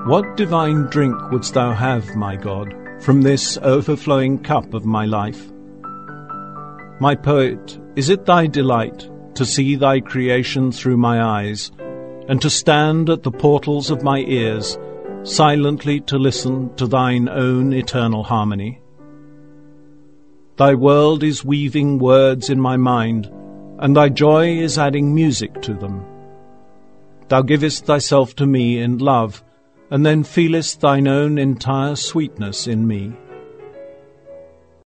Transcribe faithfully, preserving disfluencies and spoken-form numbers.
What divine drink wouldst thou have, my God, from this overflowing cup of my life? My poet, is it thy delight to see thy creation through my eyes, and to stand at the portals of my ears, silently to listen to thine own eternal harmony? Thy world is weaving words in my mind, and thy joy is adding music to them. Thou givest thyself to me in love, and then feelest thine own entire sweetness in me.